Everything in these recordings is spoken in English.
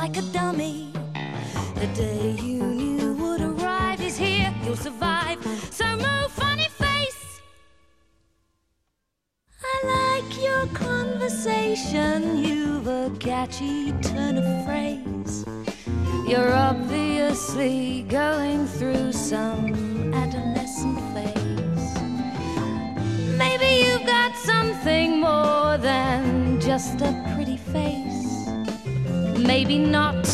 like a dummy. The day you knew would arrive is here. You'll survive, so move, funny face. I like your conversation. You've a catchy turn of phrase. You're obviously going through some adolescent phase. Maybe you've got something more than just a pretty face. Maybe not.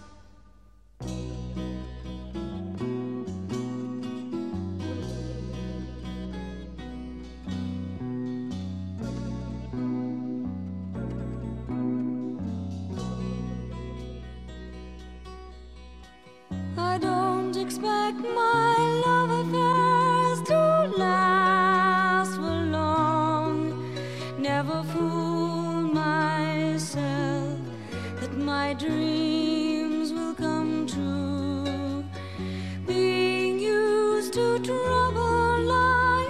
I don't expect my love affairs to last for long. Never fool myself that my dreams will come true. Being used to trouble, I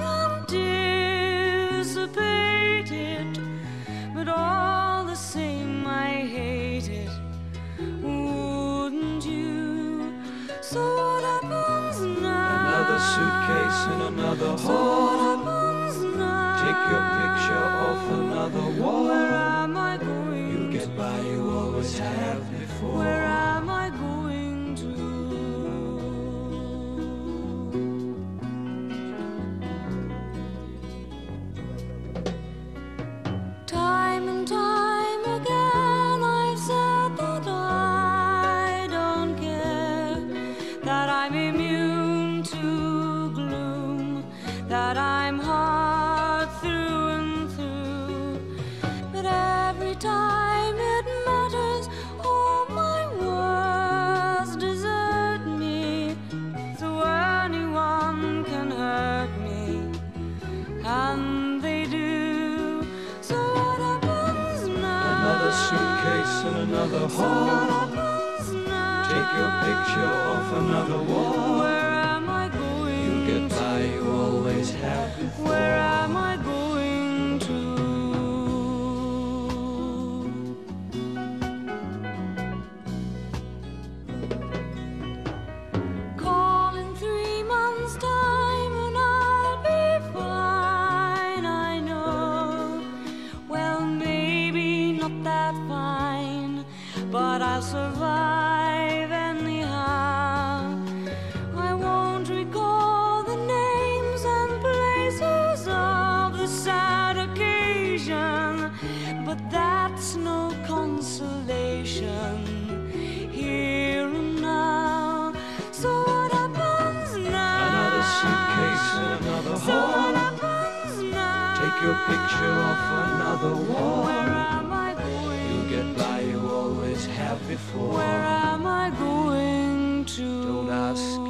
anticipated, but all the same I hate it. Wouldn't you? So what happens now? Another suitcase in another hall. So what happens now? Take your picture off another wall. Where am I going? You get by, you always have before. Where am I going to? Time and time again I've said that I don't care, that I'm immune to gloom, that I'm hard through and through. But every time it matters, all my words desert me. So anyone can hurt me, and they do. So what happens now? Another suitcase in another So hall. what happens now? Take your picture off another wall. Where am I going? You get by, you always have before. Where am I going to? Call in 3 months' time and I'll be fine, I know. Well, maybe not that fine, but I'll survive anyhow. I won't recall the names and places of the sad occasion, but that's no consolation here and now. So what happens now? Another suitcase in another So what hall. happens now? Take your picture off another wall. Where am I going? You get by, you always have before. Where am I going to? Don't ask